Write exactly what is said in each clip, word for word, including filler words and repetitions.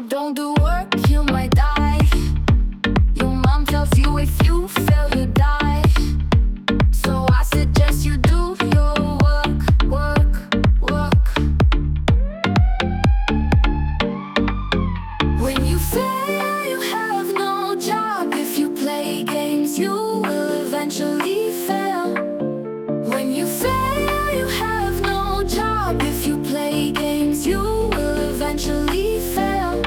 don't do work, you might die. Your mom tells you if you fail, you die. So I suggest you do your work, work, work. When you fail, you have no job. If you play games, you will eventually fail. When you fail, you have no job. If you play games, you will eventually fail.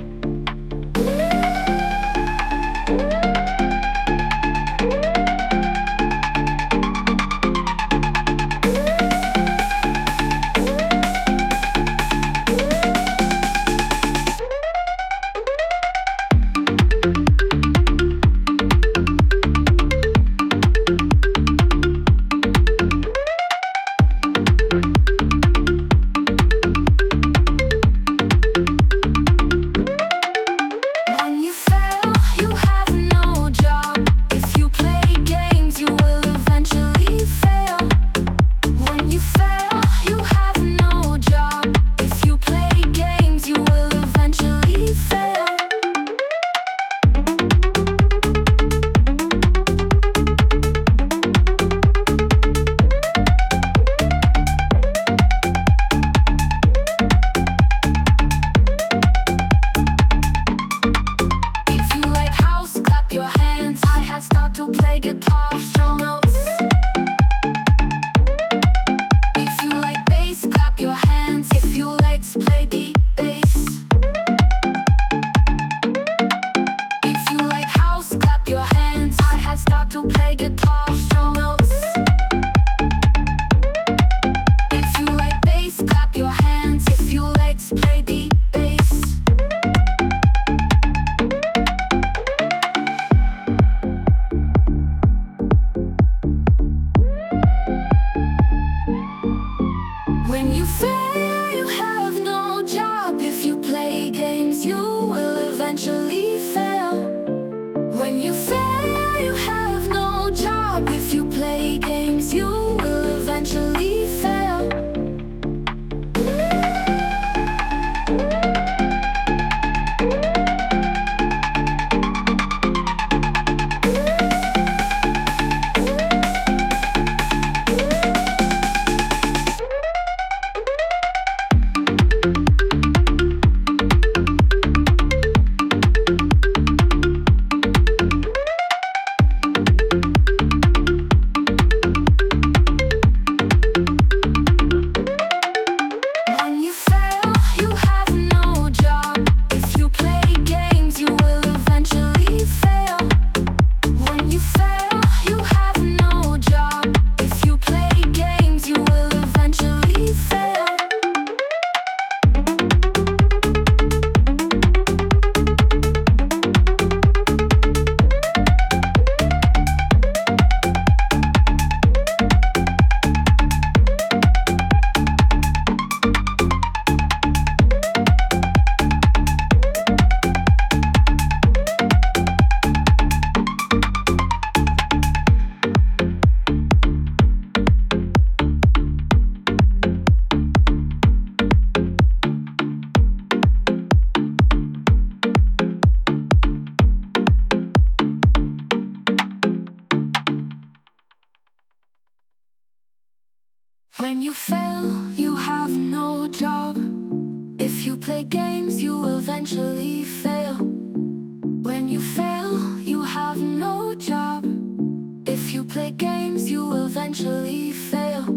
Start to play guitar, show notes. If you like bass, clap your hands. If you like to play the bass. If you like house, clap your hands. Hi-hat, start to play guitar, show notes. If you like bass, clap your hands. If you like to play the bass. When you fail, you have no job. If you play games, you will eventually fail. When you fail, you have no job. If you play games, you will eventually fail. When you fail, you have no job. If you play games, you will eventually fail. When you fail, you have no job. If you play games, you will eventually fail.